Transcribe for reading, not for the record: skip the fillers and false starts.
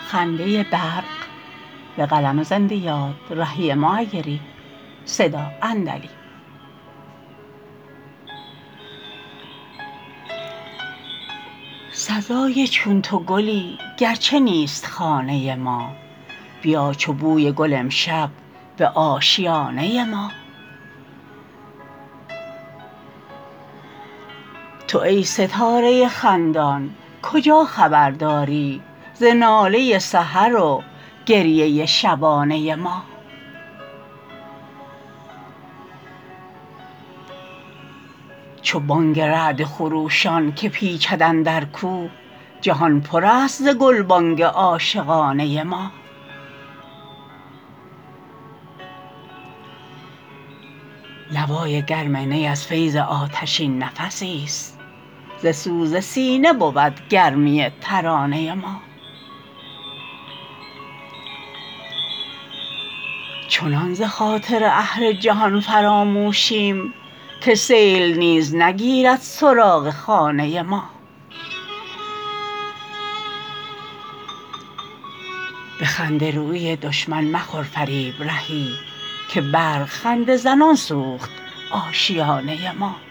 خنده برق. به قلم زنده یاد رهی معیری. صدا اندلی. سزای چون تو گلی گرچه نیست خانه ما، بیا چو بوی گل امشب به آشیانه ما. تو ای ستاره خندان کجا خبر داری ز ناله سحر و گریه شبانه ما. چو بانگ رعد خروشان که پیچد اندر کوه، جهان پر است ز گلبانگ عاشقانه ما. نوای گرم نی از فیض آتشین نفسی است، ز سوز سینه بود گرمی ترانه ما. چنان ز خاطر اهل جهان فراموشیم که سیل نیز نگیرد سراغ خانه ما. به خنده رویی دشمن مخور فریب رهی که برق خنده زنان سوخت آشیانه ما.